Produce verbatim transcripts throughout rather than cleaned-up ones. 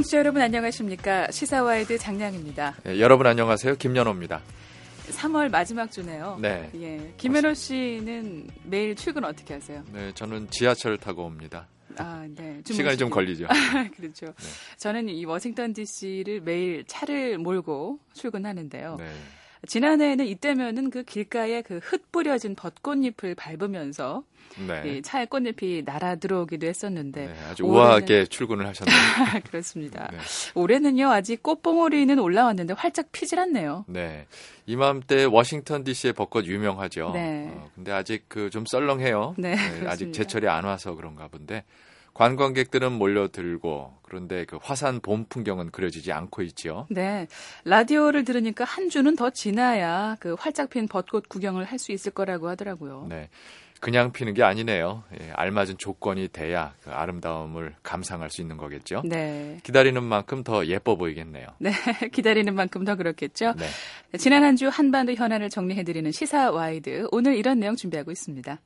청취자 여러분 안녕하십니까. 시사와이드 장량입니다. 네, 여러분 안녕하세요. 김연호입니다. 삼월 마지막 주네요. 네. 예. 김연호 씨는 매일 출근 어떻게 하세요? 네, 저는 지하철을 타고 옵니다. 아, 네. 시간이 좀 걸리죠. 그렇죠. 네. 저는 이 워싱턴 디씨를 매일 차를 몰고 출근하는데요. 네. 지난해에는 이때면은 그 길가에 그 흙 뿌려진 벚꽃잎을 밟으면서 네. 이 차에 꽃잎이 날아 들어오기도 했었는데 네, 아주 우아하게 올해는... 출근을 하셨네요. 그렇습니다. 네. 올해는요 아직 꽃봉오리는 올라왔는데 활짝 피질 않네요. 네, 이맘때 워싱턴 디씨의 벚꽃 유명하죠. 네. 어, 근데 아직 그 좀 썰렁해요. 네, 네, 아직 제철이 안 와서 그런가 본데. 관광객들은 몰려들고 그런데 그 화산 봄 풍경은 그려지지 않고 있죠. 네, 라디오를 들으니까 한 주는 더 지나야 그 활짝 핀 벚꽃 구경을 할 수 있을 거라고 하더라고요. 네, 그냥 피는 게 아니네요. 예, 알맞은 조건이 돼야 그 아름다움을 감상할 수 있는 거겠죠. 네, 기다리는 만큼 더 예뻐 보이겠네요. 네, 기다리는 만큼 더 그렇겠죠. 네. 지난 한 주 한반도 현안을 정리해드리는 시사와이드 오늘 이런 내용 준비하고 있습니다.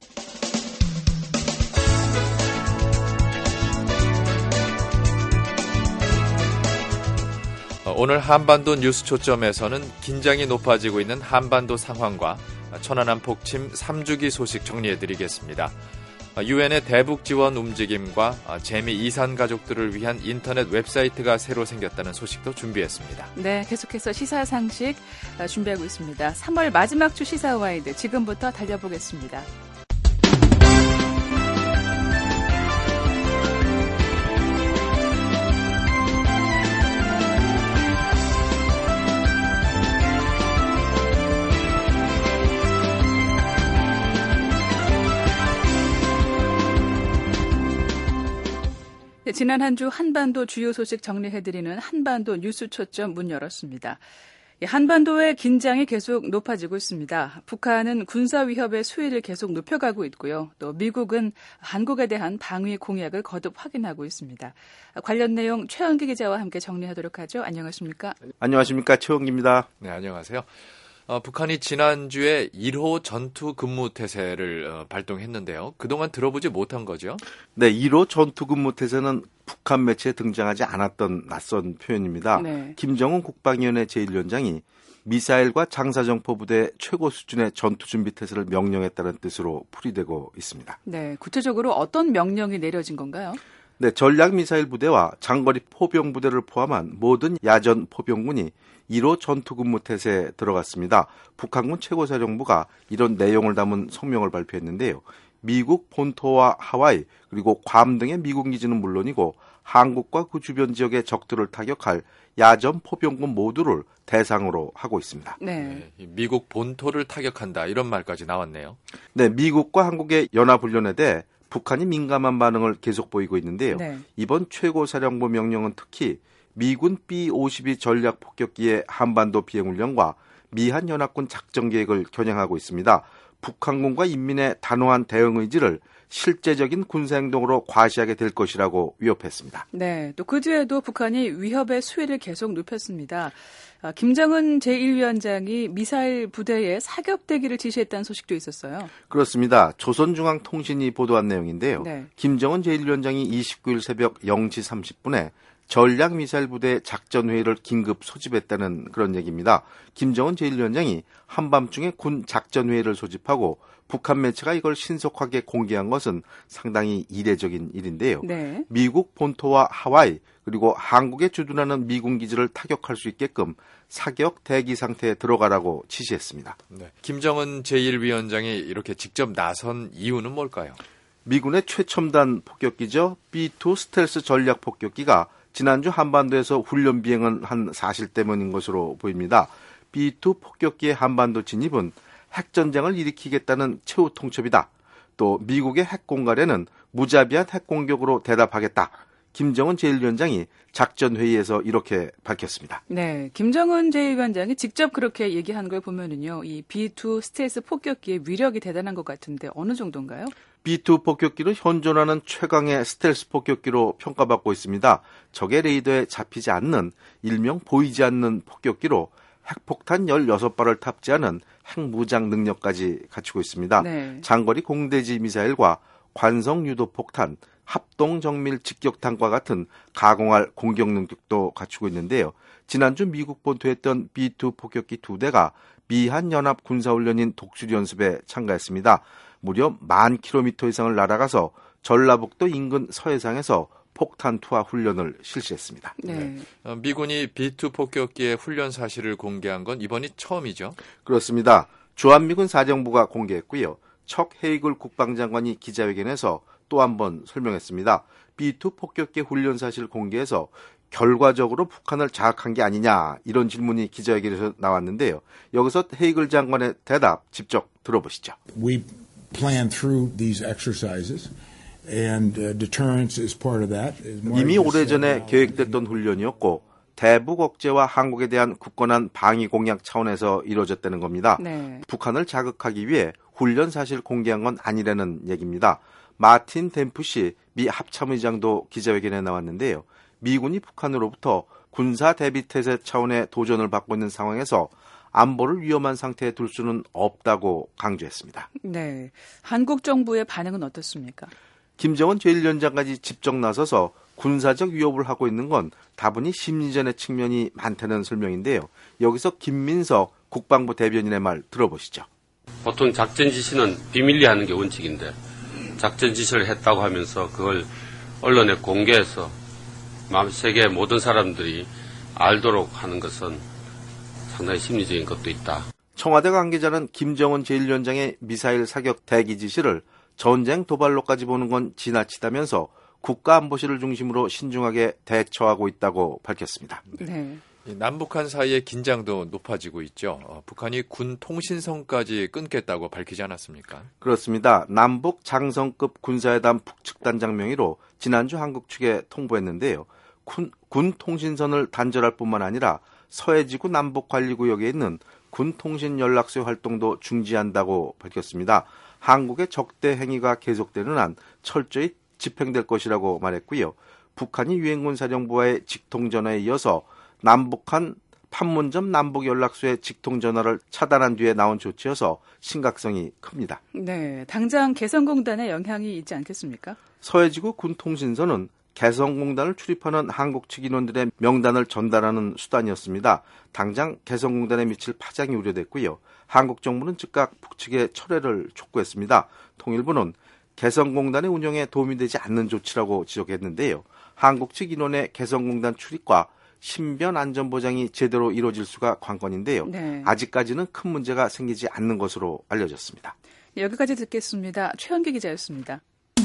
오늘 한반도 뉴스 초점에서는 긴장이 높아지고 있는 한반도 상황과 천안함 폭침 삼 주기 소식 정리해드리겠습니다. 유엔의 대북 지원 움직임과 재미 이산 가족들을 위한 인터넷 웹사이트가 새로 생겼다는 소식도 준비했습니다. 네, 계속해서 시사 상식 준비하고 있습니다. 삼월 마지막 주 시사와이드 지금부터 달려보겠습니다. 네, 지난 한 주 한반도 주요 소식 정리해드리는 한반도 뉴스 초점 문 열었습니다. 한반도의 긴장이 계속 높아지고 있습니다. 북한은 군사 위협의 수위를 계속 높여가고 있고요. 또 미국은 한국에 대한 방위 공약을 거듭 확인하고 있습니다. 관련 내용 최영기 기자와 함께 정리하도록 하죠. 안녕하십니까? 안녕하십니까? 최영기입니다. 네, 안녕하세요. 어, 북한이 지난주에 일 호 전투 근무 태세를 어, 발동했는데요. 그동안 들어보지 못한 거죠? 네, 일 호 전투 근무 태세는 북한 매체에 등장하지 않았던 낯선 표현입니다. 네. 김정은 국방위원회 제일 위원장이 미사일과 장사정포 부대 최고 수준의 전투 준비 태세를 명령했다는 뜻으로 풀이되고 있습니다. 네, 구체적으로 어떤 명령이 내려진 건가요? 네, 전략 미사일 부대와 장거리 포병 부대를 포함한 모든 야전 포병군이 일 호 전투 근무 태세에 들어갔습니다. 북한군 최고사령부가 이런 내용을 담은 성명을 발표했는데요. 미국 본토와 하와이 그리고 괌 등의 미군 기지는 물론이고 한국과 그 주변 지역의 적들을 타격할 야전 포병군 모두를 대상으로 하고 있습니다. 네. 네, 미국 본토를 타격한다 이런 말까지 나왔네요. 네, 미국과 한국의 연합훈련에 대해 북한이 민감한 반응을 계속 보이고 있는데요. 네. 이번 최고사령부 명령은 특히 미군 비 오십이 전략 폭격기의 한반도 비행훈련과 미한연합군 작전 계획을 겨냥하고 있습니다. 북한군과 인민의 단호한 대응 의지를 실제적인 군사행동으로 과시하게 될 것이라고 위협했습니다. 네, 또 그 뒤에도 북한이 위협의 수위를 계속 높였습니다. 아, 김정은 제일 위원장이 미사일 부대에 사격대기를 지시했다는 소식도 있었어요. 그렇습니다. 조선중앙통신이 보도한 내용인데요. 네. 김정은 제일 위원장이 이십구 일 새벽 영 시 삼십 분에 전략 미사일 부대 작전 회의를 긴급 소집했다는 그런 얘기입니다. 김정은 제일 위원장이 한밤중에 군 작전 회의를 소집하고 북한 매체가 이걸 신속하게 공개한 것은 상당히 이례적인 일인데요. 네. 미국 본토와 하와이 그리고 한국에 주둔하는 미군 기지를 타격할 수 있게끔 사격 대기 상태에 들어가라고 지시했습니다. 네. 김정은 제일 위원장이 이렇게 직접 나선 이유는 뭘까요? 미군의 최첨단 폭격기죠. 비 투 스텔스 전략 폭격기가 지난주 한반도에서 훈련 비행을 한 사실 때문인 것으로 보입니다. 비 투 폭격기의 한반도 진입은 핵전쟁을 일으키겠다는 최후 통첩이다. 또 미국의 핵공갈에는 무자비한 핵공격으로 대답하겠다. 김정은 제일 위원장이 작전회의에서 이렇게 밝혔습니다. 네, 김정은 제일 위원장이 직접 그렇게 얘기한 걸 보면은요, 이 비 투 스텔스 폭격기의 위력이 대단한 것 같은데 어느 정도인가요? 비 투 폭격기는 현존하는 최강의 스텔스 폭격기로 평가받고 있습니다. 적의 레이더에 잡히지 않는 일명 보이지 않는 폭격기로 핵폭탄 열여섯 발을 탑재하는 핵무장 능력까지 갖추고 있습니다. 네. 장거리 공대지 미사일과 관성 유도 폭탄, 합동정밀 직격탄과 같은 가공할 공격 능력도 갖추고 있는데요. 지난주 미국 본토했던 비 투 폭격기 두 대가 미한 연합 군사훈련인 독수리 연습에 참가했습니다. 무려 만 킬로미터 이상을 날아가서 전라북도 인근 서해상에서 폭탄 투하 훈련을 실시했습니다. 네. 어, 미군이 비 투 폭격기의 훈련 사실을 공개한 건 이번이 처음이죠? 그렇습니다. 주한미군 사령부가 공개했고요. 척 헤이글 국방장관이 기자회견에서 또 한 번 설명했습니다. 비 투 폭격기 훈련 사실 공개해서 결과적으로 북한을 자극한 게 아니냐 이런 질문이 기자회견에서 나왔는데요. 여기서 헤이글 장관의 대답 직접 들어보시죠. We plan through these exercises and uh, deterrence is part of that. 이미 오래전에 계획됐던 훈련이었고 대북 억제와 한국에 대한 굳건한 방위 공약 차원에서 이루어졌다는 겁니다. 네. 북한을 자극하기 위해 훈련 사실 공개한 건 아니라는 얘기입니다. 마틴 댐프시 미 합참의장도 기자회견에 나왔는데요. 미군이 북한으로부터 군사 대비 태세 차원의 도전을 받고 있는 상황에서 안보를 위험한 상태에 둘 수는 없다고 강조했습니다. 네. 한국 정부의 반응은 어떻습니까? 김정은 제일 위원장까지 직접 나서서 군사적 위협을 하고 있는 건 다분히 심리전의 측면이 많다는 설명인데요. 여기서 김민석 국방부 대변인의 말 들어보시죠. 보통 작전 지시는 비밀리 하는 게 원칙인데 작전 지시를 했다고 하면서 그걸 언론에 공개해서 세계 모든 사람들이 알도록 하는 것은 상당히 심리적인 것도 있다. 청와대 관계자는 김정은 제일 위원장의 미사일 사격 대기 지시를 전쟁 도발로까지 보는 건 지나치다면서 국가안보실을 중심으로 신중하게 대처하고 있다고 밝혔습니다. 네. 남북한 사이의 긴장도 높아지고 있죠. 어, 북한이 군 통신선까지 끊겠다고 밝히지 않았습니까? 그렇습니다. 남북 장성급 군사회담 북측단장 명의로 지난주 한국 측에 통보했는데요. 군, 군 통신선을 단절할 뿐만 아니라 서해지구 남북관리구역에 있는 군 통신 연락소 활동도 중지한다고 밝혔습니다. 한국의 적대 행위가 계속되는 한 철저히 집행될 것이라고 말했고요. 북한이 유엔군 사령부와의 직통전화에 이어서 남북한 판문점 남북연락소의 직통전화를 차단한 뒤에 나온 조치여서 심각성이 큽니다. 네, 당장 개성공단에 영향이 있지 않겠습니까? 서해지구 군통신선은 개성공단을 출입하는 한국 측 인원들의 명단을 전달하는 수단이었습니다. 당장 개성공단에 미칠 파장이 우려됐고요. 한국 정부는 즉각 북측의 철회를 촉구했습니다. 통일부는 개성공단의 운영에 도움이 되지 않는 조치라고 지적했는데요. 한국 측 인원의 개성공단 출입과 신변 안전 보장이 제대로 이루어질 수가 관건인데요. 네. 아직까지는 큰 문제가 생기지 않는 것으로 알려졌습니다. 네, 여기까지 듣겠습니다. 최현기 기자였습니다.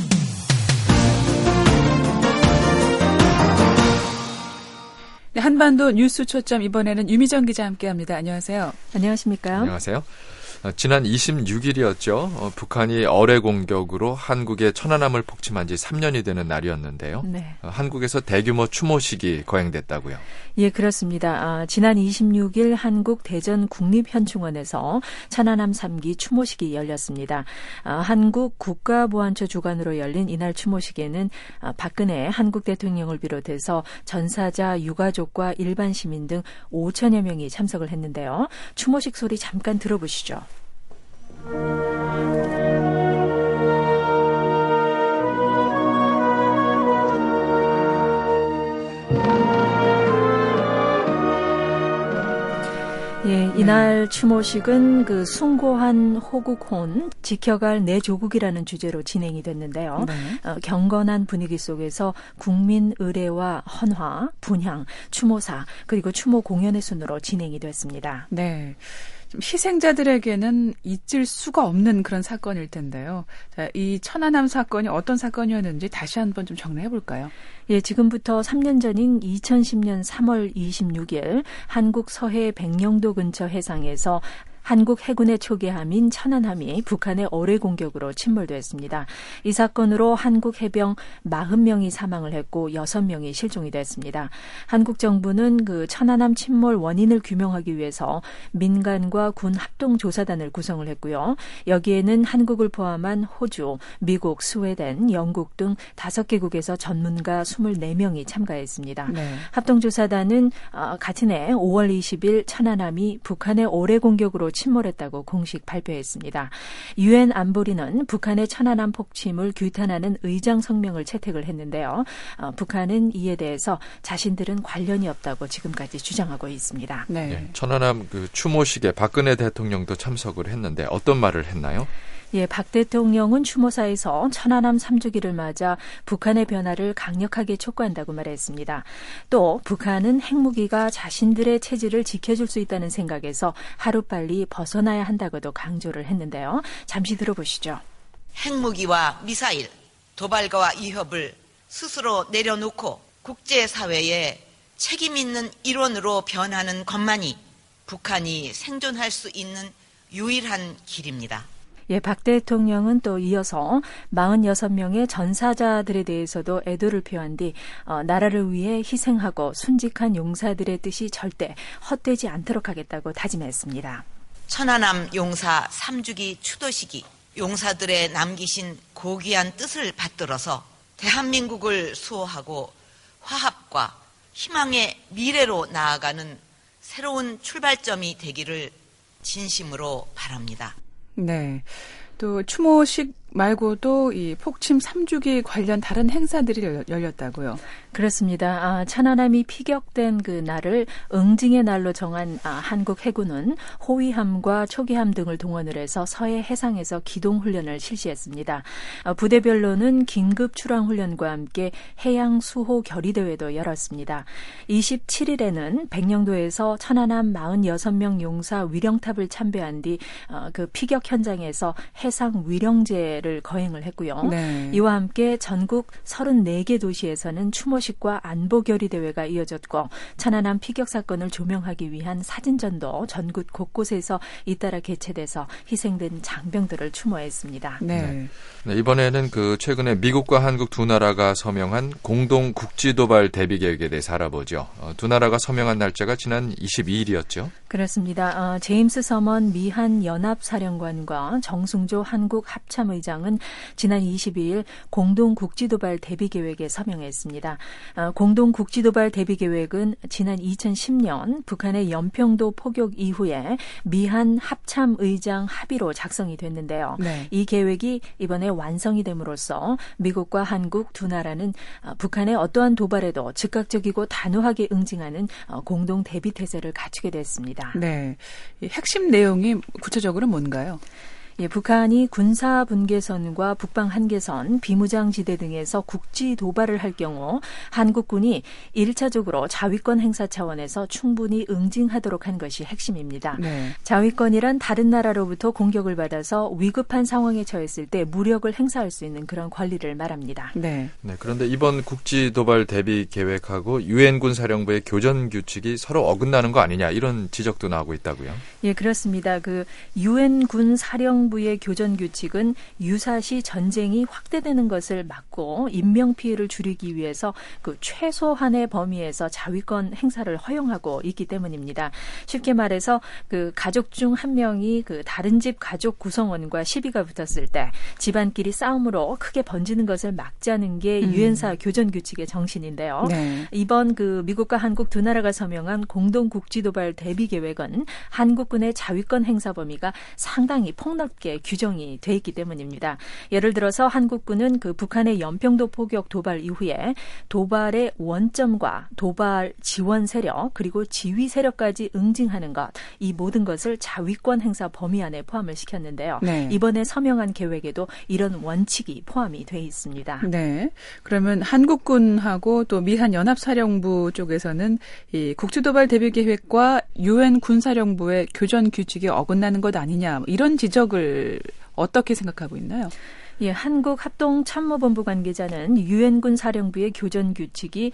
네, 한반도 뉴스 초점 이번에는 유미정 기자 함께합니다. 안녕하세요. 안녕하십니까? 안녕하세요. 어, 지난 이십육 일이었죠. 어, 북한이 어뢰 공격으로 한국의 천안함을 폭침한 지 삼 년이 되는 날이었는데요. 네. 어, 한국에서 대규모 추모식이 거행됐다고요. 예, 그렇습니다. 아, 지난 이십육 일 한국 대전 국립현충원에서 천안함 삼 기 추모식이 열렸습니다. 아, 한국 국가보안처 주관으로 열린 이날 추모식에는 아, 박근혜 한국 대통령을 비롯해서 전사자 유가족과 일반 시민 등 오천여 명이 참석을 했는데요. 추모식 소리 잠깐 들어보시죠. 예, 이날 추모식은 그 숭고한 호국혼 지켜갈 내 조국이라는 주제로 진행이 됐는데요. 네. 어, 경건한 분위기 속에서 국민 의례와 헌화, 분향, 추모사 그리고 추모 공연의 순으로 진행이 됐습니다. 네. 좀 희생자들에게는 잊을 수가 없는 그런 사건일 텐데요. 자, 이 천안함 사건이 어떤 사건이었는지 다시 한번 좀 정리해 볼까요? 예, 지금부터 삼 년 전인 이천십 년 삼월 이십육 일 한국 서해 백령도 근처 해상에서 한국 해군의 초계함인 천안함이 북한의 어뢰 공격으로 침몰됐습니다. 이 사건으로 한국 해병 사십 명이 사망을 했고 여섯 명이 실종이 됐습니다. 한국 정부는 그 천안함 침몰 원인을 규명하기 위해서 민간과 군 합동조사단을 구성을 했고요. 여기에는 한국을 포함한 호주, 미국, 스웨덴, 영국 등 다섯 개국에서 전문가 이십사 명이 참가했습니다. 네. 합동조사단은 같은 해 오월 이십 일 천안함이 북한의 어뢰 공격으로 침몰했다고 공식 발표했습니다. 유엔 안보리는 북한의 천안함 폭침을 규탄하는 의장 성명을 채택을 했는데요. 어, 북한은 이에 대해서 자신들은 관련이 없다고 지금까지 주장하고 있습니다. 네. 네, 천안함 그 추모식에 박근혜 대통령도 참석을 했는데 어떤 말을 했나요? 예, 박 대통령은 추모사에서 천안함 삼 주기를 맞아 북한의 변화를 강력하게 촉구한다고 말했습니다. 또 북한은 핵무기가 자신들의 체질을 지켜줄 수 있다는 생각에서 하루빨리 벗어나야 한다고도 강조를 했는데요. 잠시 들어보시죠. 핵무기와 미사일, 도발과와 위협을 스스로 내려놓고 국제사회에 책임 있는 일원으로 변하는 것만이 북한이 생존할 수 있는 유일한 길입니다. 예, 박 대통령은 또 이어서 사십육 명의 전사자들에 대해서도 애도를 표한 뒤 어, 나라를 위해 희생하고 순직한 용사들의 뜻이 절대 헛되지 않도록 하겠다고 다짐했습니다. 천안함 용사 삼 주기 추도식이 용사들의 남기신 고귀한 뜻을 받들어서 대한민국을 수호하고 화합과 희망의 미래로 나아가는 새로운 출발점이 되기를 진심으로 바랍니다. 네. 또 추모식 말고도 이 폭침 삼 주기 관련 다른 행사들이 열렸다고요. 그렇습니다. 아, 천안함이 피격된 그 날을 응징의 날로 정한 아, 한국 해군은 호위함과 초기함 등을 동원을 해서 서해 해상에서 기동 훈련을 실시했습니다. 아, 부대별로는 긴급 출항 훈련과 함께 해양 수호 결의 대회도 열었습니다. 이십칠 일에는 백령도에서 천안함 사십육 명 용사 위령탑을 참배한 뒤 어, 그 피격 현장에서 해상 위령제를 거행을 했고요. 네. 이와 함께 전국 서른네 개 도시에서는 추모식과 안보 결의 대회가 이어졌고 천안함 피격 사건을 조명하기 위한 사진전도 전국 곳곳에서 잇따라 개최돼서 희생된 장병들을 추모했습니다. 네. 네. 네, 이번에는 그 최근에 미국과 한국 두 나라가 서명한 공동 국지도발 대비 계획에 대해서 알아보죠. 어, 두 나라가 서명한 날짜가 지난 이십이 일이었죠. 그렇습니다. 어, 제임스 서먼 미한 연합사령관과 정승조 한국 합참의장은 지난 이십이 일 공동 국지도발 대비 계획에 서명했습니다. 어, 공동 국지도발 대비 계획은 지난 이천십 년 북한의 연평도 포격 이후에 미한 합참의장 합의로 작성이 됐는데요. 네. 이 계획이 이번에 완성이 됨으로써 미국과 한국 두 나라는 어, 북한의 어떠한 도발에도 즉각적이고 단호하게 응징하는 어, 공동 대비 태세를 갖추게 됐습니다. 네. 이 핵심 내용이 구체적으로 뭔가요? 예, 북한이 군사 분계선과 북방 한계선, 비무장지대 등에서 국지 도발을 할 경우 한국군이 일차적으로 자위권 행사 차원에서 충분히 응징하도록 한 것이 핵심입니다. 네. 자위권이란 다른 나라로부터 공격을 받아서 위급한 상황에 처했을 때 무력을 행사할 수 있는 그런 권리를 말합니다. 네. 네, 그런데 이번 국지 도발 대비 계획하고 유엔군 사령부의 교전 규칙이 서로 어긋나는 거 아니냐 이런 지적도 나오고 있다고요. 예, 그렇습니다. 그 유엔군 사령 부의 교전 규칙은 유사시 전쟁이 확대되는 것을 막고 인명 피해를 줄이기 위해서 그 최소한의 범위에서 자위권 행사를 허용하고 있기 때문입니다. 쉽게 말해서 그 가족 중 한 명이 그 다른 집 가족 구성원과 시비가 붙었을 때 집안끼리 싸움으로 크게 번지는 것을 막자는 게 음. 유엔사 교전 규칙의 정신인데요. 네. 이번 그 미국과 한국 두 나라가 서명한 공동 국지도발 대비 계획은 한국군의 자위권 행사 범위가 상당히 폭넓 게 규정이 돼 있기 때문입니다. 예를 들어서 한국군은 그 북한의 연평도 포격 도발 이후에 도발의 원점과 도발 지원 세력 그리고 지휘 세력까지 응징하는 것, 이 모든 것을 자위권 행사 범위 안에 포함을 시켰는데요. 네. 이번에 서명한 계획에도 이런 원칙이 포함이 돼 있습니다. 네. 그러면 한국군하고 또 미한 연합사령부 쪽에서는 이 국지도발 대비 계획과 유엔 군사령부의 교전 규칙이 어긋나는 것 아니냐 이런 지적을 어떻게 생각하고 있나요? 예, 한국합동참모본부 관계자는 유엔군 사령부의 교전 규칙이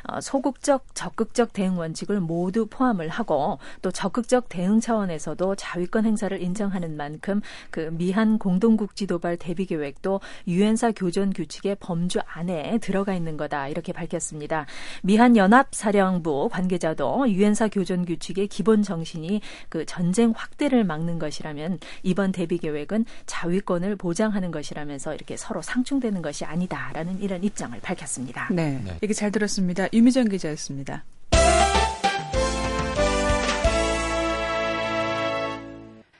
소극적, 적극적 대응 원칙을 모두 포함을 하고 또 적극적 대응 차원에서도 자위권 행사를 인정하는 만큼 그 미한 공동국지도발 대비 계획도 유엔사 교전 규칙의 범주 안에 들어가 있는 거다 이렇게 밝혔습니다. 미한 연합사령부 관계자도 유엔사 교전 규칙의 기본 정신이 그 전쟁 확대를 막는 것이라면 이번 대비 계획은 자위권을 보장하는 것이라면 서 이렇게 서로 상충되는 것이 아니다라는 이런 입장을 밝혔습니다. 네, 네. 얘기 잘 들었습니다. 유미정 기자였습니다.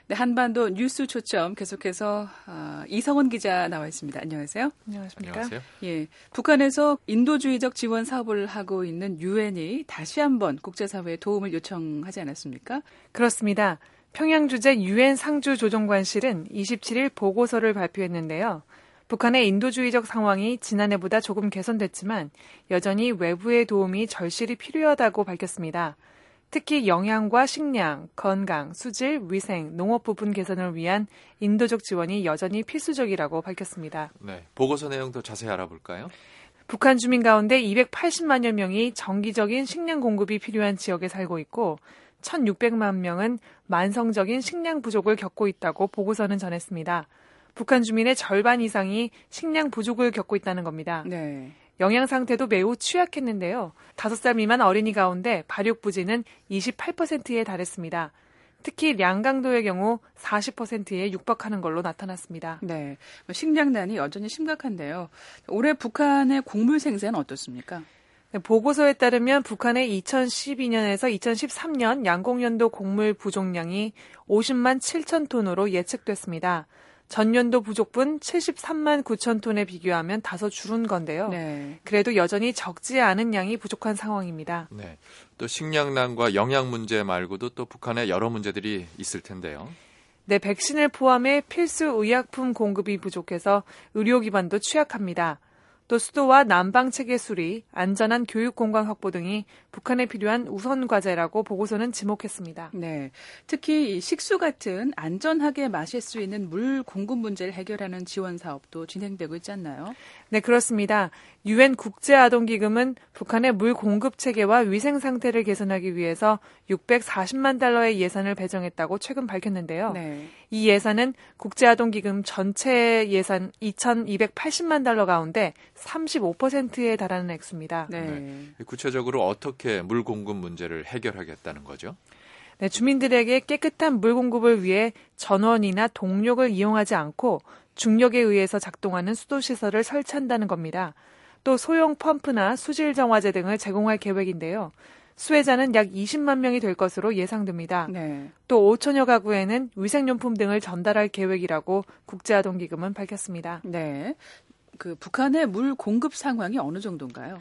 네, 한반도 뉴스 초점 계속해서 어, 이성은 기자 나와 있습니다. 안녕하세요. 안녕하십니까? 안녕하세요. 예, 북한에서 인도주의적 지원 사업을 하고 있는 유엔이 다시 한번 국제사회에 도움을 요청하지 않았습니까? 그렇습니다. 평양 주재 유엔 상주 조정관실은 이십칠일 보고서를 발표했는데요. 북한의 인도주의적 상황이 지난해보다 조금 개선됐지만 여전히 외부의 도움이 절실히 필요하다고 밝혔습니다. 특히 영양과 식량, 건강, 수질, 위생, 농업 부분 개선을 위한 인도적 지원이 여전히 필수적이라고 밝혔습니다. 네, 보고서 내용 더 자세히 알아볼까요? 북한 주민 가운데 이백팔십만여 명이 정기적인 식량 공급이 필요한 지역에 살고 있고 천육백만 명은 만성적인 식량 부족을 겪고 있다고 보고서는 전했습니다. 북한 주민의 절반 이상이 식량 부족을 겪고 있다는 겁니다. 네. 영양 상태도 매우 취약했는데요. 다섯 살 미만 어린이 가운데 발육 부진은 이십팔 퍼센트에 달했습니다. 특히 량강도의 경우 사십 퍼센트에 육박하는 걸로 나타났습니다. 네, 식량난이 여전히 심각한데요. 올해 북한의 곡물 생산은 어떻습니까? 네, 보고서에 따르면 북한의 이천십이년에서 이천십삼년 양곡연도 곡물 부족량이 오십만 칠천 톤으로 예측됐습니다. 전년도 부족분 칠십삼만 구천 톤에 비교하면 다소 줄은 건데요. 네. 그래도 여전히 적지 않은 양이 부족한 상황입니다. 네, 또 식량난과 영양 문제 말고도 또 북한에 여러 문제들이 있을 텐데요. 네, 백신을 포함해 필수 의약품 공급이 부족해서 의료 기반도 취약합니다. 또 수도와 난방 체계 수리, 안전한 교육 공간 확보 등이 북한에 필요한 우선 과제라고 보고서는 지목했습니다. 네, 특히 식수 같은 안전하게 마실 수 있는 물 공급 문제를 해결하는 지원 사업도 진행되고 있지 않나요? 네, 그렇습니다. 유엔 국제아동기금은 북한의 물 공급 체계와 위생 상태를 개선하기 위해서 육백사십만 달러의 예산을 배정했다고 최근 밝혔는데요. 네. 이 예산은 국제아동기금 전체 예산 이천이백팔십만 달러 가운데 삼십오 퍼센트에 달하는 액수입니다. 네. 네. 구체적으로 어떻게 물 공급 문제를 해결하겠다는 거죠? 네, 주민들에게 깨끗한 물 공급을 위해 전원이나 동력을 이용하지 않고 중력에 의해서 작동하는 수도시설을 설치한다는 겁니다. 또 소형 펌프나 수질 정화제 등을 제공할 계획인데요. 수혜자는 약 이십만 명이 될 것으로 예상됩니다. 네. 또 오천여 가구에는 위생용품 등을 전달할 계획이라고 국제아동기금은 밝혔습니다. 네. 그 북한의 물 공급 상황이 어느 정도인가요?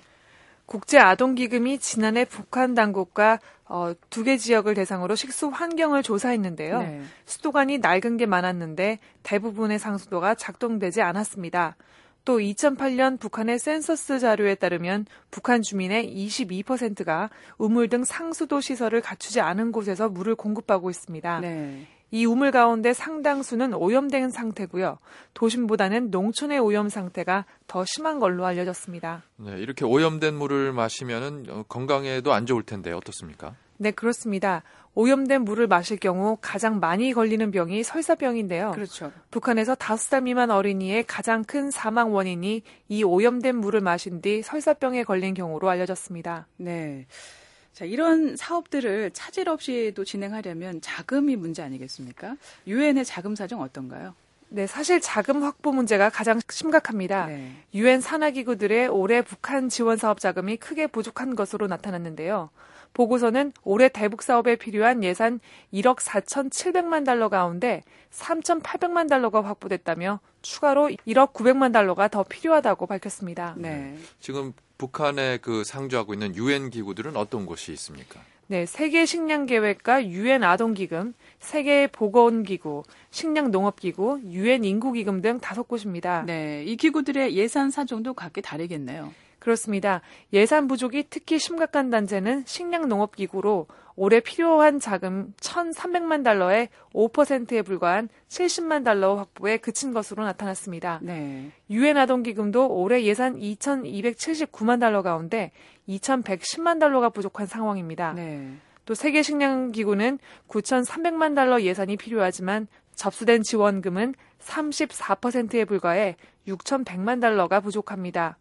국제아동기금이 지난해 북한 당국과 어, 두 개 지역을 대상으로 식수 환경을 조사했는데요. 네. 수도관이 낡은 게 많았는데 대부분의 상수도가 작동되지 않았습니다. 또 이천팔년 북한의 센서스 자료에 따르면 북한 주민의 이십이 퍼센트가 우물 등 상수도 시설을 갖추지 않은 곳에서 물을 공급하고 있습니다. 네. 이 우물 가운데 상당수는 오염된 상태고요. 도심보다는 농촌의 오염 상태가 더 심한 걸로 알려졌습니다. 네, 이렇게 오염된 물을 마시면은 건강에도 안 좋을 텐데 어떻습니까? 네, 그렇습니다. 오염된 물을 마실 경우 가장 많이 걸리는 병이 설사병인데요. 그렇죠. 북한에서 다섯 살 미만 어린이의 가장 큰 사망 원인이 이 오염된 물을 마신 뒤 설사병에 걸린 경우로 알려졌습니다. 네. 자, 이런 사업들을 차질 없이도 진행하려면 자금이 문제 아니겠습니까? 유엔의 자금 사정 어떤가요? 네, 사실 자금 확보 문제가 가장 심각합니다. 네. 유엔 산하기구들의 올해 북한 지원 사업 자금이 크게 부족한 것으로 나타났는데요. 보고서는 올해 대북 사업에 필요한 예산 일억 사천칠백만 달러 가운데 삼천팔백만 달러가 확보됐다며 추가로 일억 구백만 달러가 더 필요하다고 밝혔습니다. 네. 지금 북한에 그 상주하고 있는 유엔 기구들은 어떤 곳이 있습니까? 네, 세계 식량 계획과 유엔 아동 기금, 세계 보건 기구, 식량 농업 기구, 유엔 인구 기금 등 다섯 곳입니다. 네, 이 기구들의 예산 사정도 각기 다르겠네요. 그렇습니다. 예산 부족이 특히 심각한 단체는 식량농업기구로 올해 필요한 자금 천삼백만 달러의 오 퍼센트에 불과한 칠십만 달러 확보에 그친 것으로 나타났습니다. 네. 유엔 아동기금도 올해 예산 이천이백칠십구만 달러 가운데 이천백십만 달러가 부족한 상황입니다. 네. 또 세계식량기구는 구천삼백만 달러 예산이 필요하지만 접수된 지원금은 삼십사 퍼센트에 불과해 육천백만 달러가 부족합니다.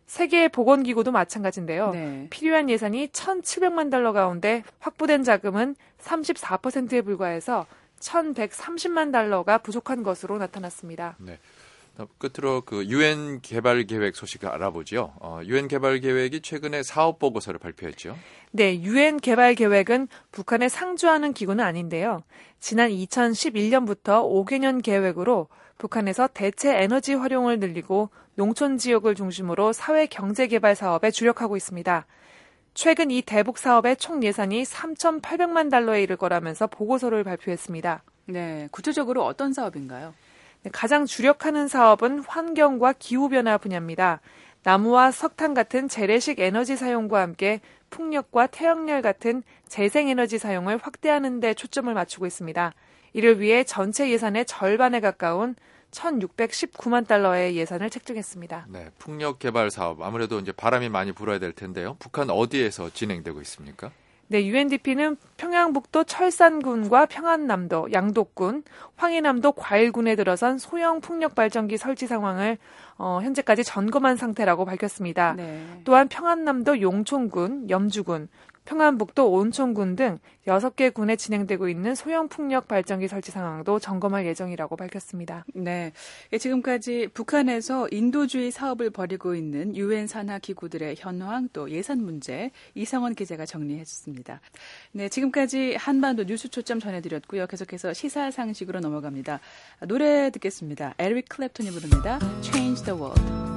세계보건기구도 마찬가지인데요. 네. 필요한 예산이 천칠백만 달러 가운데 확보된 자금은 삼십사 퍼센트에 불과해서 천백삼십만 달러가 부족한 것으로 나타났습니다. 네. 끝으로 그 유엔 개발 계획 소식을 알아보죠. 어, 유엔 개발 계획이 최근에 사업 보고서를 발표했죠. 네, 유엔 개발 계획은 북한에 상주하는 기구는 아닌데요. 지난 이천십일 년부터 오 개년 계획으로 북한에서 대체 에너지 활용을 늘리고 농촌 지역을 중심으로 사회 경제 개발 사업에 주력하고 있습니다. 최근 이 대북 사업의 총 예산이 삼천팔백만 달러에 이를 거라면서 보고서를 발표했습니다. 네, 구체적으로 어떤 사업인가요? 가장 주력하는 사업은 환경과 기후변화 분야입니다. 나무와 석탄 같은 재래식 에너지 사용과 함께 풍력과 태양열 같은 재생에너지 사용을 확대하는 데 초점을 맞추고 있습니다. 이를 위해 전체 예산의 절반에 가까운 천육백십구만 달러의 예산을 책정했습니다. 네, 풍력 개발 사업 아무래도 이제 바람이 많이 불어야 될 텐데요. 북한 어디에서 진행되고 있습니까? 네, 유엔디피는 평양북도 철산군과 평안남도, 양독군, 황해남도 과일군에 들어선 소형 풍력 발전기 설치 상황을 어, 현재까지 점검한 상태라고 밝혔습니다. 네. 또한 평안남도 용촌군, 염주군, 평안북도 온촌군 등 여섯 개 군에 진행되고 있는 소형 풍력 발전기 설치 상황도 점검할 예정이라고 밝혔습니다. 네, 지금까지 북한에서 인도주의 사업을 벌이고 있는 유엔 산하 기구들의 현황 또 예산 문제 이성원 기자가 정리했습니다. 네, 지금까지 한반도 뉴스 초점 전해드렸고요. 계속해서 시사 상식으로 넘어갑니다. 노래 듣겠습니다. 에릭 클랩톤이 부릅니다. Change the World.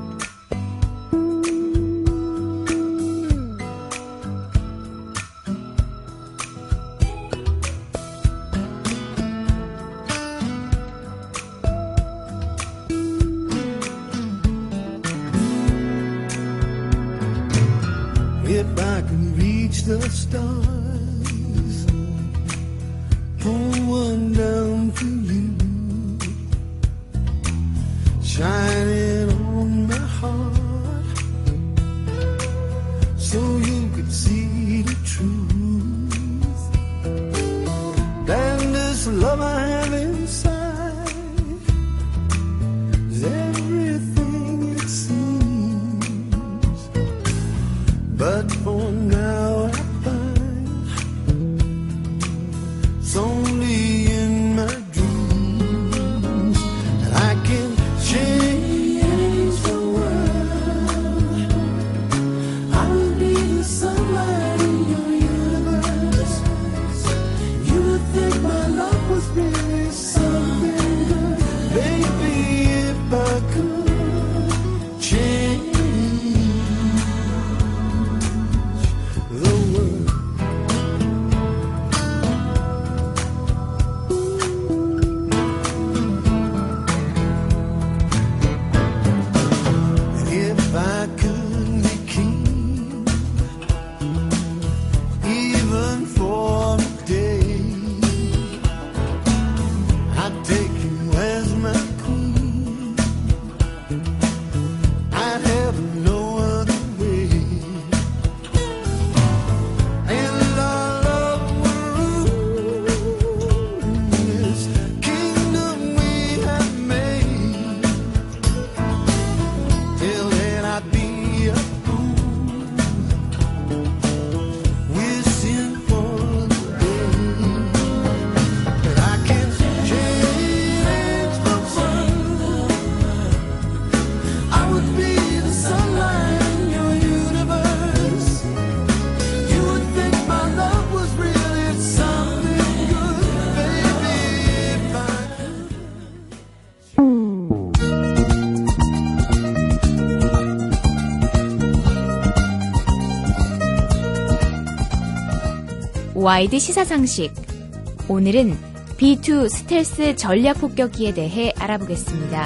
If I can reach the stars, pull one down for you, shine it on my heart, so you could see the truth. Then this love I have inside is everything it seems, but for now I find it's only in my dreams that I can change the world. I will be the sunlight in your universe. You would think my love was really something good. Baby, if I could change the world. If I could be king, even for a day, I'd take you as my queen. I'd have no other way. And our love will rule this kingdom we have made. Till then I'd be a fool, wishing for the day that I can change the world. I would be the sunlight in your universe. You would think my love was really something good, baby, if I 와이드 시사상식. 오늘은 비 투 스텔스 전략 폭격기에 대해 알아보겠습니다.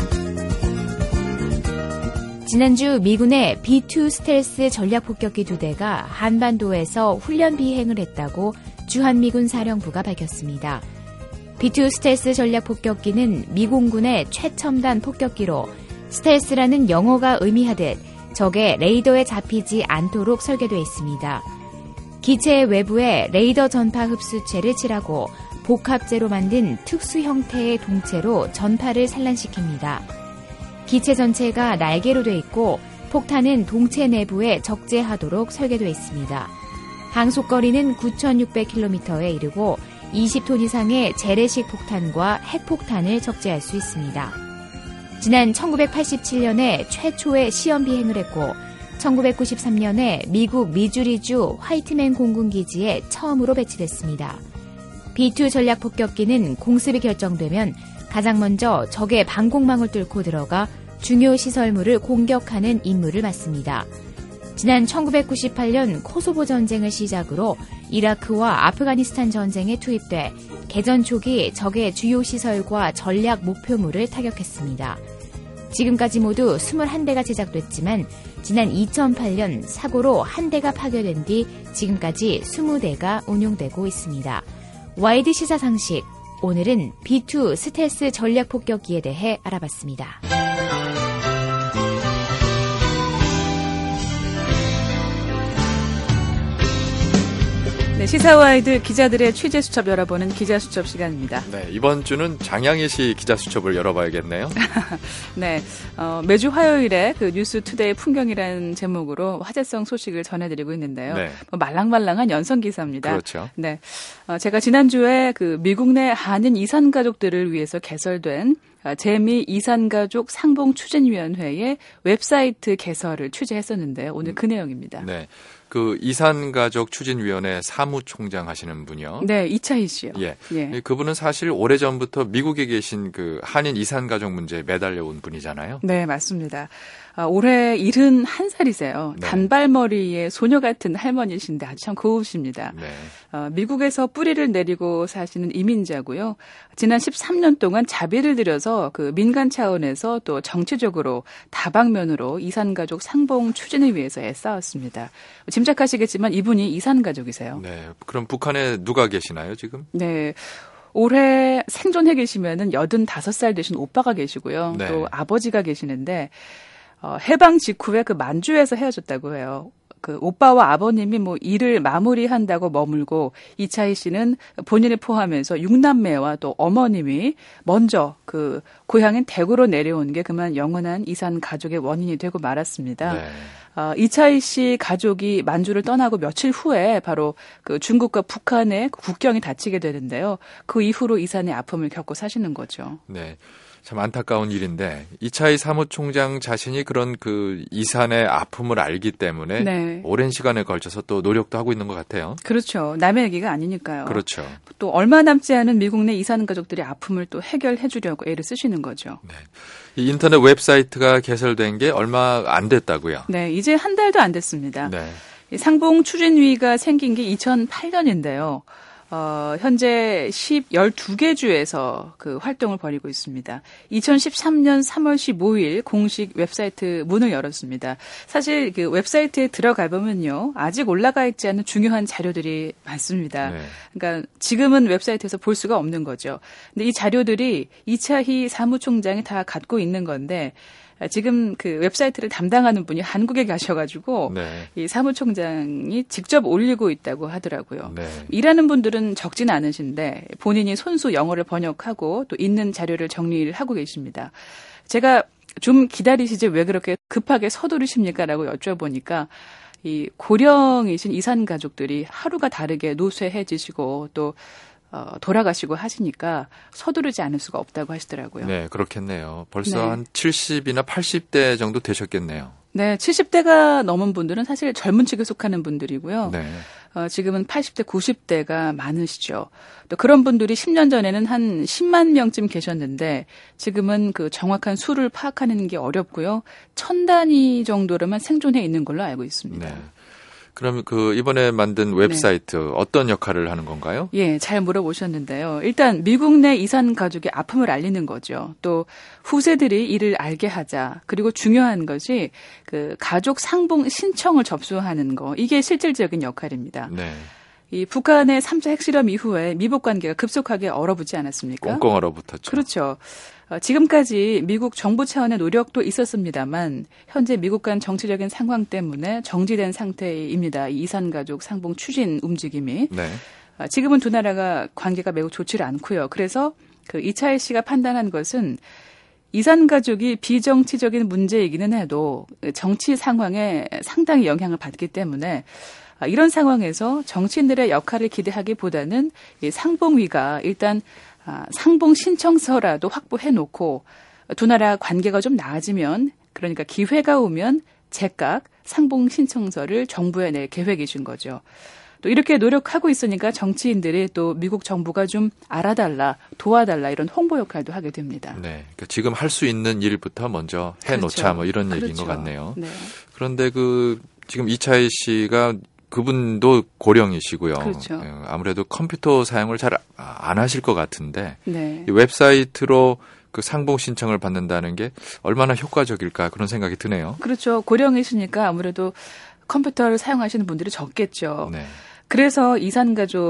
지난주 미군의 비 투 스텔스 전략 폭격기 두 대가 한반도에서 훈련 비행을 했다고 주한미군 사령부가 밝혔습니다. 비 투 스텔스 전략 폭격기는 미공군의 최첨단 폭격기로 스텔스라는 영어가 의미하듯 적의 레이더에 잡히지 않도록 설계되어 있습니다. 기체의 외부에 레이더 전파 흡수체를 칠하고 복합재로 만든 특수 형태의 동체로 전파를 산란시킵니다. 기체 전체가 날개로 돼 있고 폭탄은 동체 내부에 적재하도록 설계되어 있습니다. 항속거리는 구천육백 킬로미터에 이르고 이십 톤 이상의 재래식 폭탄과 핵폭탄을 적재할 수 있습니다. 지난 천구백팔십칠 년에 최초의 시험 비행을 했고 천구백구십삼 년에 미국 미주리주 화이트맨 공군기지에 처음으로 배치됐습니다. 비투 전략 폭격기는 공습이 결정되면 가장 먼저 적의 방공망을 뚫고 들어가 중요 시설물을 공격하는 임무를 맡습니다. 지난 천구백구십팔 년 코소보 전쟁을 시작으로 이라크와 아프가니스탄 전쟁에 투입돼 개전 초기 적의 주요 시설과 전략 목표물을 타격했습니다. 지금까지 모두 이십일 대가 제작됐지만 지난 이천팔 년 사고로 한 대가 파괴된 뒤 지금까지 이십 대가 운용되고 있습니다. 와이드 시사상식, 오늘은 비투 스텔스 전략 폭격기에 대해 알아봤습니다. 네, 시사와이드 기자들의 취재 수첩 열어보는 기자 수첩 시간입니다. 네, 이번 주는 장양희 씨 기자 수첩을 열어봐야겠네요. 네, 어, 매주 화요일에 그 뉴스투데이 풍경이라는 제목으로 화제성 소식을 전해드리고 있는데요. 네. 뭐 말랑말랑한 연성 기사입니다. 그렇죠. 네, 어, 제가 지난주에 그 미국 내 한인 이산 가족들을 위해서 개설된 재미 이산가족 상봉추진위원회의 웹사이트 개설을 취재했었는데요. 오늘 그 내용입니다. 네. 그 이산가족 추진위원회 사무총장 하시는 분이요. 네, 이차희 씨요. 예. 예. 그분은 사실 오래전부터 미국에 계신 그 한인 이산가족 문제에 매달려 온 분이잖아요. 네, 맞습니다. 아, 올해 일흔한 살이세요. 네. 단발머리의 소녀 같은 할머니신데 아주 참 고우십니다. 네. 어, 미국에서 뿌리를 내리고 사시는 이민자고요. 지난 십삼 년 동안 자비를 들여서 그 민간 차원에서 또 정치적으로 다방면으로 이산가족 상봉 추진을 위해서 애써왔습니다. 짐작하시겠지만 이분이 이산가족이세요. 네. 그럼 북한에 누가 계시나요, 지금? 네. 올해 생존해 계시면은 여든다섯 살 되신 오빠가 계시고요. 네. 또 아버지가 계시는데 어, 해방 직후에 그 만주에서 헤어졌다고 해요. 그 오빠와 아버님이 뭐 일을 마무리한다고 머물고 이차희 씨는 본인을 포함해서 육남매와 또 어머님이 먼저 그 고향인 대구로 내려온 게 그만 영원한 이산 가족의 원인이 되고 말았습니다. 네. 어, 이차희 씨 가족이 만주를 떠나고 며칠 후에 바로 그 중국과 북한의 국경이 닫히게 되는데요. 그 이후로 이산의 아픔을 겪고 사시는 거죠. 네. 참 안타까운 일인데 이차희 사무총장 자신이 그런 그 이산의 아픔을 알기 때문에 네. 오랜 시간에 걸쳐서 또 노력도 하고 있는 것 같아요. 그렇죠. 남의 얘기가 아니니까요. 그렇죠. 또 얼마 남지 않은 미국 내 이산 가족들의 아픔을 또 해결해 주려고 애를 쓰시는 거죠. 네. 이 인터넷 웹사이트가 개설된 게 얼마 안 됐다고요? 네. 이제 한 달도 안 됐습니다. 네. 상봉 추진위가 생긴 게 이천팔 년인데요. 어, 현재 열두 개 주에서 그 활동을 벌이고 있습니다. 이천십삼 년 삼월 십오일 공식 웹사이트 문을 열었습니다. 사실 그 웹사이트에 들어가 보면요. 아직 올라가 있지 않은 중요한 자료들이 많습니다. 네. 그러니까 지금은 웹사이트에서 볼 수가 없는 거죠. 근데 이 자료들이 이차희 사무총장이 다 갖고 있는 건데 지금 그 웹사이트를 담당하는 분이 한국에 가셔가지고 네. 이 사무총장이 직접 올리고 있다고 하더라고요. 네. 일하는 분들은 적진 않으신데 본인이 손수 영어를 번역하고 또 있는 자료를 정리를 하고 계십니다. 제가 좀 기다리시지 왜 그렇게 급하게 서두르십니까라고 여쭤보니까 이 고령이신 이산 가족들이 하루가 다르게 노쇠해지시고 또 어, 돌아가시고 하시니까 서두르지 않을 수가 없다고 하시더라고요. 네, 그렇겠네요. 벌써 네. 한 칠십이나 팔십 대 정도 되셨겠네요. 네, 칠십 대가 넘은 분들은 사실 젊은 층에 속하는 분들이고요. 네. 어, 지금은 팔십 대, 구십 대가 많으시죠. 또 그런 분들이 십 년 전에는 한 십만 명쯤 계셨는데 지금은 그 정확한 수를 파악하는 게 어렵고요. 천 단위 정도로만 생존해 있는 걸로 알고 있습니다. 네. 그럼 그 이번에 만든 웹사이트 네. 어떤 역할을 하는 건가요? 예, 잘 물어보셨는데요. 일단 미국 내 이산 가족의 아픔을 알리는 거죠. 또 후세들이 이를 알게 하자. 그리고 중요한 것이 그 가족 상봉 신청을 접수하는 거. 이게 실질적인 역할입니다. 네. 이 북한의 삼 차 핵실험 이후에 미북 관계가 급속하게 얼어붙지 않았습니까? 꽁꽁 얼어붙었죠. 그렇죠. 어, 지금까지 미국 정부 차원의 노력도 있었습니다만 현재 미국 간 정치적인 상황 때문에 정지된 상태입니다. 이 이산가족 상봉 추진 움직임이. 네. 어, 지금은 두 나라가 관계가 매우 좋지 않고요. 그래서 그 이차희 씨가 판단한 것은 이산가족이 비정치적인 문제이기는 해도 정치 상황에 상당히 영향을 받기 때문에 이런 상황에서 정치인들의 역할을 기대하기보다는 이 상봉위가 일단 상봉 신청서라도 확보해놓고 두 나라 관계가 좀 나아지면, 그러니까 기회가 오면 제각 상봉 신청서를 정부에 낼 계획이신 거죠. 또 이렇게 노력하고 있으니까 정치인들이 또 미국 정부가 좀 알아달라, 도와달라 이런 홍보 역할도 하게 됩니다. 네, 그러니까 지금 할 수 있는 일부터 먼저 해놓자 그렇죠. 뭐 이런 얘기인 그렇죠. 것 같네요. 네. 그런데 그 지금 이차희 씨가 그분도 고령이시고요. 그렇죠. 아무래도 컴퓨터 사용을 잘 안 하실 것 같은데 네. 이 웹사이트로 그 상봉 신청을 받는다는 게 얼마나 효과적일까 그런 생각이 드네요. 그렇죠. 고령이시니까 아무래도 컴퓨터를 사용하시는 분들이 적겠죠. 네. 그래서 이산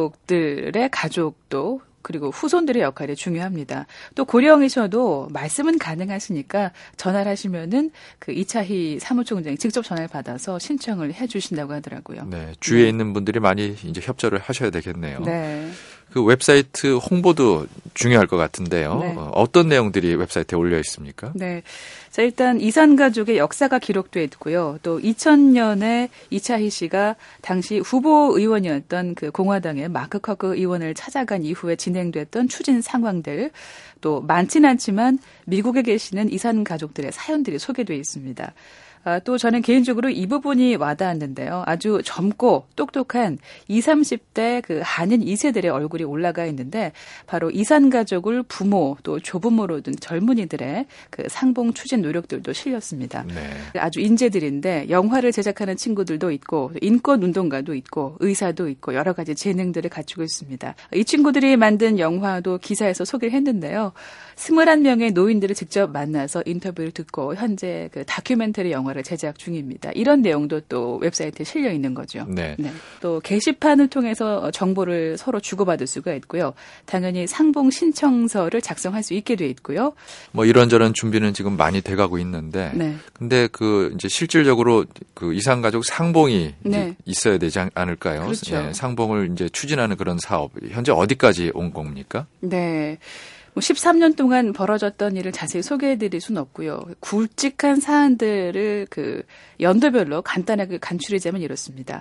가족들의 가족도 그리고 후손들의 역할이 중요합니다. 또 고령이셔도 말씀은 가능하시니까 전화를 하시면은 그 이차희 사무총장이 직접 전화를 받아서 신청을 해 주신다고 하더라고요. 네. 주위에 네. 있는 분들이 많이 이제 협조를 하셔야 되겠네요. 네. 그 웹사이트 홍보도 중요할 것 같은데요. 네. 어, 어떤 내용들이 웹사이트에 올려 있습니까? 네. 자, 일단 이산 가족의 역사가 기록되어 있고요. 또 이천 년에 이차희 씨가 당시 후보 의원이었던 그 공화당의 마크 커크 의원을 찾아간 이후에 진행됐던 추진 상황들, 또 많지는 않지만 미국에 계시는 이산 가족들의 사연들이 소개되어 있습니다. 아, 또 저는 개인적으로 이 부분이 와닿았는데요. 아주 젊고 똑똑한 이십, 삼십 대 그 한인 이 세들의 얼굴이 올라가 있는데 바로 이산 가족을 부모 또 조부모로 둔 젊은이들의 그 상봉 추진 노력들도 실렸습니다. 네. 아주 인재들인데 영화를 제작하는 친구들도 있고 인권 운동가도 있고 의사도 있고 여러 가지 재능들을 갖추고 있습니다. 이 친구들이 만든 영화도 기사에서 소개를 했는데요. 스물한 명의 노인들을 직접 만나서 인터뷰를 듣고 현재 그 다큐멘터리 영화를 제작 중입니다. 이런 내용도 또 웹사이트에 실려 있는 거죠. 네. 네. 또 게시판을 통해서 정보를 서로 주고받을 수가 있고요. 당연히 상봉 신청서를 작성할 수 있게 돼 있고요. 뭐 이런저런 준비는 지금 많이 돼가고 있는데, 네. 근데 그 이제 실질적으로 그 이산 가족 상봉이 네. 이제 있어야 되지 않을까요? 그렇죠. 네, 상봉을 이제 추진하는 그런 사업 현재 어디까지 온 겁니까? 네. 뭐 십삼 년 동안 벌어졌던 일을 자세히 소개해드릴 수는 없고요. 굵직한 사안들을 그 연도별로 간단하게 간추리자면 이렇습니다.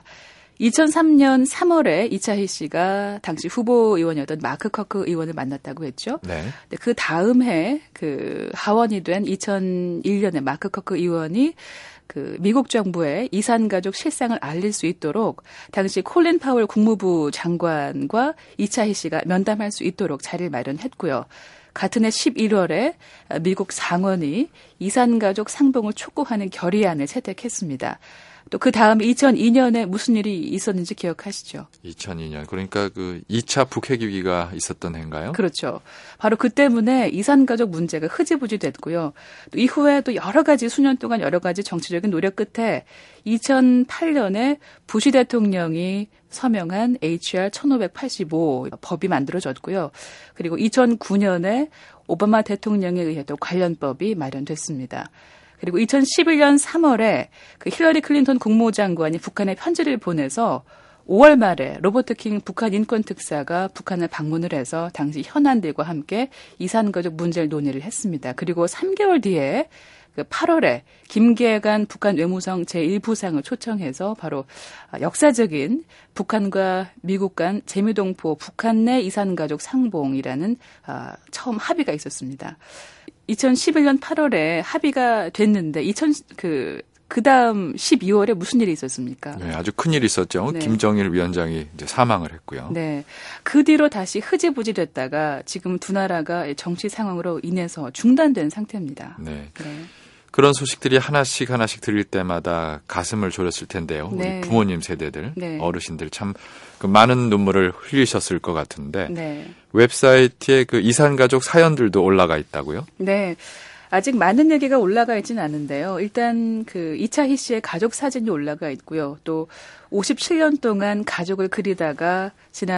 이천삼 년 삼월에 이차희 씨가 당시 후보 의원이었던 마크 커크 의원을 만났다고 했죠. 네. 그 다음 해 그 하원이 된 이천일 년에 마크 커크 의원이 그 미국 정부의 이산 가족 실상을 알릴 수 있도록 당시 콜린 파월 국무부 장관과 이차희 씨가 면담할 수 있도록 자리를 마련했고요. 같은 해 십일월에 미국 상원이 이산 가족 상봉을 촉구하는 결의안을 채택했습니다. 또 그 다음 이천이 년에 무슨 일이 있었는지 기억하시죠? 이천이 년. 그러니까 그 이 차 북핵 위기가 있었던 해인가요? 그렇죠. 바로 그 때문에 이산 가족 문제가 흐지부지 됐고요. 또 이후에 또 여러 가지 수년 동안 여러 가지 정치적인 노력 끝에 이천팔 년에 부시 대통령이 서명한 에이치알 천오백팔십오 법이 만들어졌고요. 그리고 이천구 년에 오바마 대통령에 의해 또 관련법이 마련됐습니다. 그리고 이천십일 년 삼월에 그 힐러리 클린턴 국무장관이 북한에 편지를 보내서 오월 말에 로버트 킹 북한 인권특사가 북한을 방문을 해서 당시 현안들과 함께 이산가족 문제를 논의를 했습니다. 그리고 삼 개월 뒤에 그 팔월에 김계관 북한 외무성 제일 부상을 초청해서 바로 역사적인 북한과 미국 간 재미동포 북한 내 이산가족 상봉이라는 처음 합의가 있었습니다. 이천십일 년 팔월에 합의가 됐는데 이천 그 그다음 십이월에 무슨 일이 있었습니까? 네, 아주 큰 일이 있었죠. 네. 김정일 위원장이 이제 사망을 했고요. 네. 그 뒤로 다시 흐지부지 됐다가 지금 두 나라가 정치 상황으로 인해서 중단된 상태입니다. 네. 네. 그런 소식들이 하나씩 하나씩 들릴 때마다 가슴을 졸였을 텐데요. 네. 우리 부모님 세대들, 네. 어르신들 참 그 많은 눈물을 흘리셨을 것 같은데 네. 웹사이트에 그 이산가족 사연들도 올라가 있다고요? 네. 아직 많은 얘기가 올라가 있지는 않은데요. 일단 그 이차희 씨의 가족 사진이 올라가 있고요. 또 오십칠 년 동안 가족을 그리다가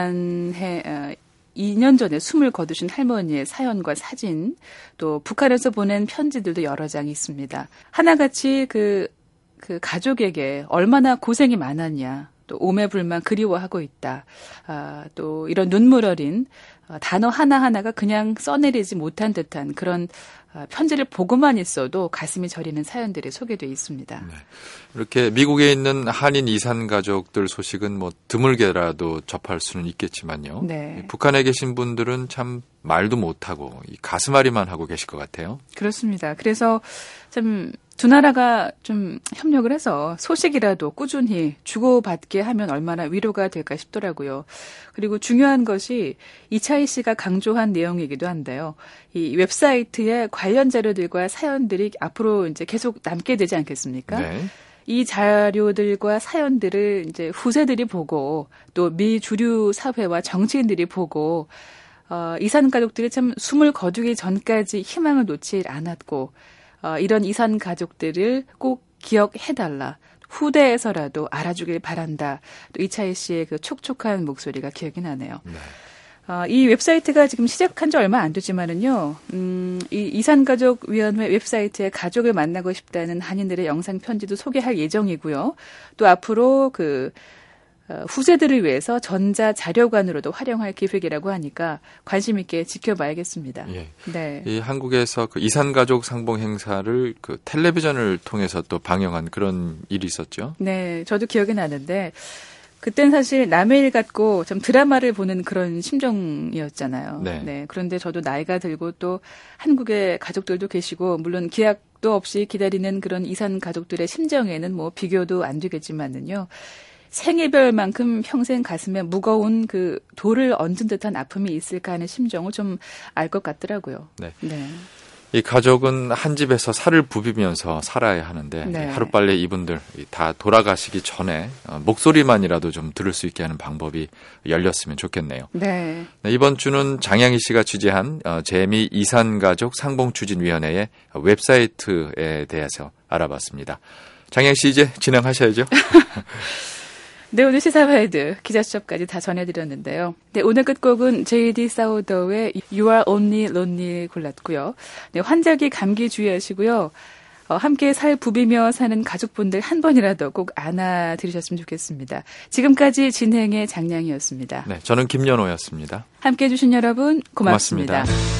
지난해 이 년 전에 숨을 거두신 할머니의 사연과 사진, 또 북한에서 보낸 편지들도 여러 장이 있습니다. 하나같이 그, 그 가족에게 얼마나 고생이 많았냐, 또 오매불만 그리워하고 있다. 아, 또 이런 눈물 어린 단어 하나하나가 그냥 써내리지 못한 듯한 그런 편지를 보고만 있어도 가슴이 저리는 사연들이 소개되어 있습니다. 네. 이렇게 미국에 있는 한인 이산 가족들 소식은 뭐 드물게라도 접할 수는 있겠지만요. 네. 북한에 계신 분들은 참 말도 못하고 가슴앓이만 하고 계실 것 같아요. 그렇습니다. 그래서 참 두 나라가 좀 협력을 해서 소식이라도 꾸준히 주고받게 하면 얼마나 위로가 될까 싶더라고요. 그리고 중요한 것이 이차희 씨가 강조한 내용이기도 한데요. 이 웹사이트에 관련 자료들과 사연들이 앞으로 이제 계속 남게 되지 않겠습니까? 네. 이 자료들과 사연들을 이제 후세들이 보고 또 미 주류 사회와 정치인들이 보고 어, 이산 가족들이 참 숨을 거두기 전까지 희망을 놓지 않았고 어, 이런 이산 가족들을 꼭 기억해달라. 후대에서라도 알아주길 바란다. 또 이차희 씨의 그 촉촉한 목소리가 기억이 나네요. 네. 어, 이 웹사이트가 지금 시작한 지 얼마 안 되지만은요, 음, 이 이산가족위원회 웹사이트에 가족을 만나고 싶다는 한인들의 영상 편지도 소개할 예정이고요. 또 앞으로 그 어, 후세들을 위해서 전자자료관으로도 활용할 계획이라고 하니까 관심 있게 지켜봐야겠습니다. 예. 네. 이 한국에서 그 이산가족 상봉 행사를 그 텔레비전을 통해서 또 방영한 그런 일이 있었죠. 네, 저도 기억이 나는데 그땐 사실 남의 일 같고 좀 드라마를 보는 그런 심정이었잖아요. 네. 네. 그런데 저도 나이가 들고 또 한국의 가족들도 계시고 물론 기약도 없이 기다리는 그런 이산 가족들의 심정에는 뭐 비교도 안 되겠지만은요. 생이별만큼 평생 가슴에 무거운 그 돌을 얹은 듯한 아픔이 있을까 하는 심정을 좀 알 것 같더라고요. 네. 네. 이 가족은 한 집에서 살을 부비면서 살아야 하는데 네. 하루빨리 이분들 다 돌아가시기 전에 목소리만이라도 좀 들을 수 있게 하는 방법이 열렸으면 좋겠네요. 네. 네, 이번 주는 장양희 씨가 취재한 재미 이산가족 상봉추진위원회의 웹사이트에 대해서 알아봤습니다. 장양희 씨 이제 진행하셔야죠. 네, 오늘 시사와이드 기자수첩까지 다 전해드렸는데요. 네, 오늘 끝곡은 제이디 사우더의 You Are Only Lonely 골랐고요. 네, 환절기 감기 주의하시고요. 어, 함께 살 부비며 사는 가족분들 한 번이라도 꼭 안아드리셨으면 좋겠습니다. 지금까지 진행의 장량이었습니다. 네, 저는 김연호였습니다. 함께해 주신 여러분 고맙습니다. 고맙습니다.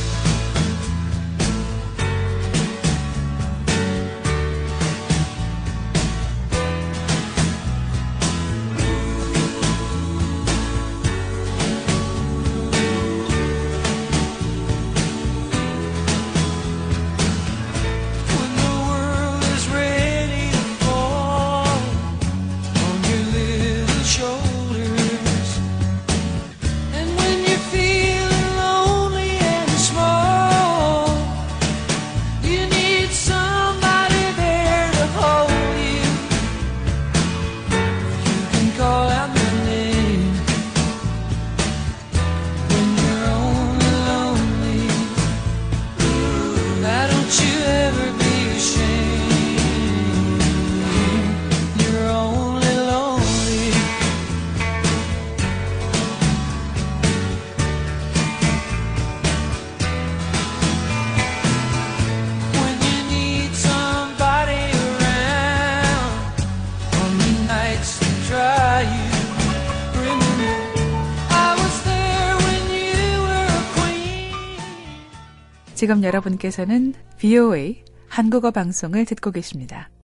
지금 여러분께서는 브이오에이 한국어 방송을 듣고 계십니다.